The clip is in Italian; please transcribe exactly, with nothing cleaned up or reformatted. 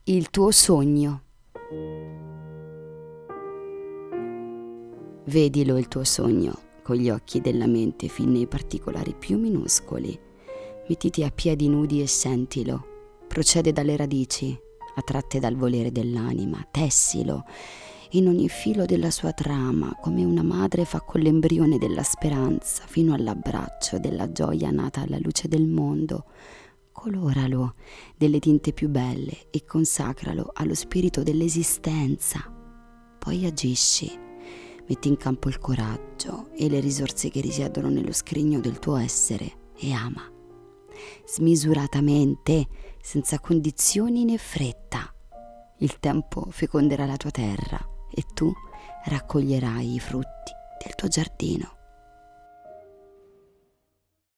Il tuo sogno. Vedilo il tuo sogno con gli occhi della mente fin nei particolari più minuscoli. Mettiti a piedi nudi e sentilo. Procede dalle radici, attratte dal volere dell'anima. Tessilo in ogni filo della sua trama, come una madre fa con l'embrione della speranza, fino all'abbraccio della gioia nata alla luce del mondo. Coloralo delle tinte più belle e consacralo allo spirito dell'esistenza. Poi agisci, metti in campo il coraggio e le risorse che risiedono nello scrigno del tuo essere e ama, smisuratamente, senza condizioni né fretta. Il tempo feconderà la tua terra e tu raccoglierai i frutti del tuo giardino.